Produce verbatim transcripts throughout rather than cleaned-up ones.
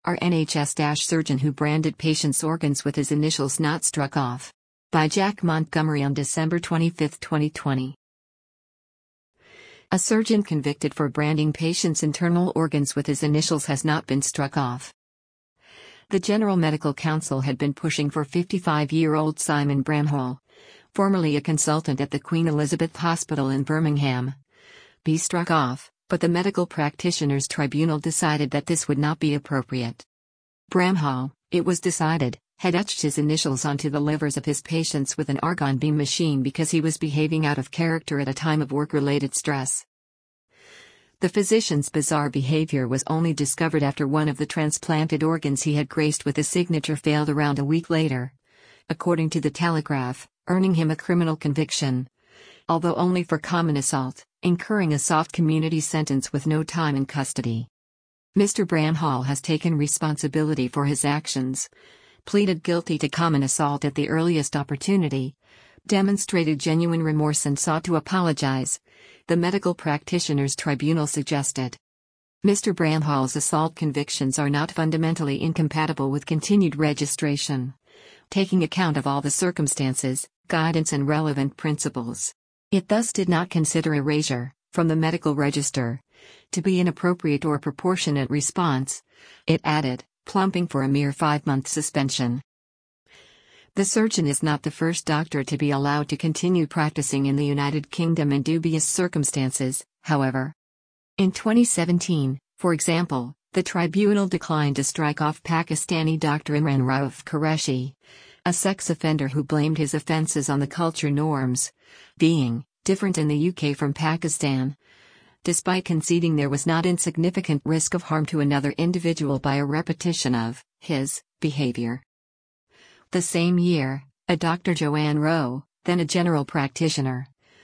Our N H S-surgeon who branded patients' organs with his initials not struck off. By Jack Montgomery on December twenty-fifth, twenty twenty. A surgeon convicted for branding patients' internal organs with his initials has not been struck off. The General Medical Council had been pushing for fifty-five-year-old Simon Bramhall, formerly a consultant at the Queen Elizabeth Hospital in Birmingham, be struck off, but the Medical Practitioners Tribunal decided that this would not be appropriate. Bramhall, it was decided, had etched his initials onto the livers of his patients with an argon beam machine because he was behaving out of character at a time of work-related stress. The physician's bizarre behavior was only discovered after one of the transplanted organs he had graced with his signature failed around a week later, according to the Telegraph, earning him a criminal conviction, although only for common assault, incurring a soft community sentence with no time in custody. Mister Bramhall has taken responsibility for his actions, pleaded guilty to common assault at the earliest opportunity, demonstrated genuine remorse and sought to apologize, the Medical Practitioners Tribunal suggested. Mister Bramhall's assault convictions are not fundamentally incompatible with continued registration, taking account of all the circumstances, guidance and relevant principles. It thus did not consider erasure, from the medical register, to be an appropriate or proportionate response, it added, plumping for a mere five-month suspension. The surgeon is not the first doctor to be allowed to continue practicing in the United Kingdom in dubious circumstances, however. In twenty seventeen, for example, the tribunal declined to strike off Pakistani Doctor Imran Rauf Qureshi, a sex offender who blamed his offences on the culture norms being different in the U K from Pakistan, despite conceding there was not insignificant risk of harm to another individual by a repetition of his behavior. The same year, a Doctor Joanne Rowe, then a general practitioner,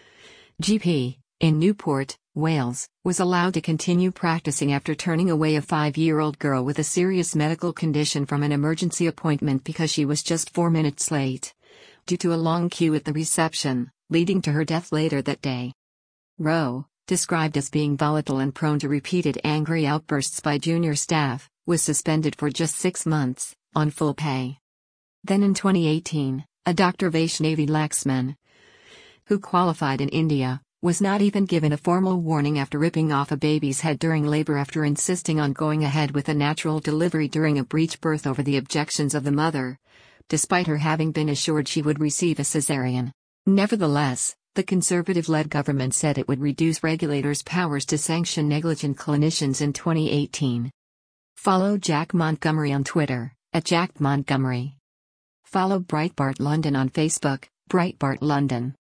G P, in Newport, Wales, was allowed to continue practicing after turning away a five-year-old girl with a serious medical condition from an emergency appointment because she was just four minutes late, due to a long queue at the reception, leading to her death later that day. Rowe, described as being volatile and prone to repeated angry outbursts by junior staff, was suspended for just six months, on full pay. Then in twenty eighteen, a Doctor Vaishnavi Laxman, who qualified in India, was not even given a formal warning after ripping off a baby's head during labor after insisting on going ahead with a natural delivery during a breech birth over the objections of the mother, despite her having been assured she would receive a cesarean. Nevertheless, the Conservative-led government said it would reduce regulators' powers to sanction negligent clinicians in twenty eighteen. Follow Jack Montgomery on Twitter, at Jack Montgomery. Follow Breitbart London on Facebook, Breitbart London.